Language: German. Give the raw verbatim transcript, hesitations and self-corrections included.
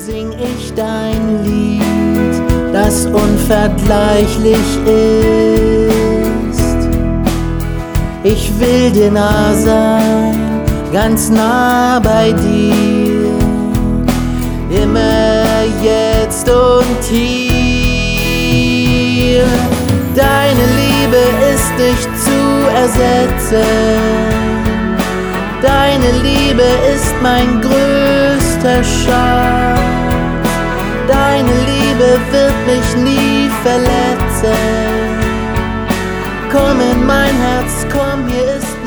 sing ich dein Lied, das unvergleichlich ist. Ich will dir nah sein, ganz nah bei dir, immer jetzt und hier. Deine Liebe ist nicht zu ersetzen, deine Liebe ist mein größter Schatz. Deine Liebe wird mich nie verletzen. Komm in mein Herz, komm, hier ist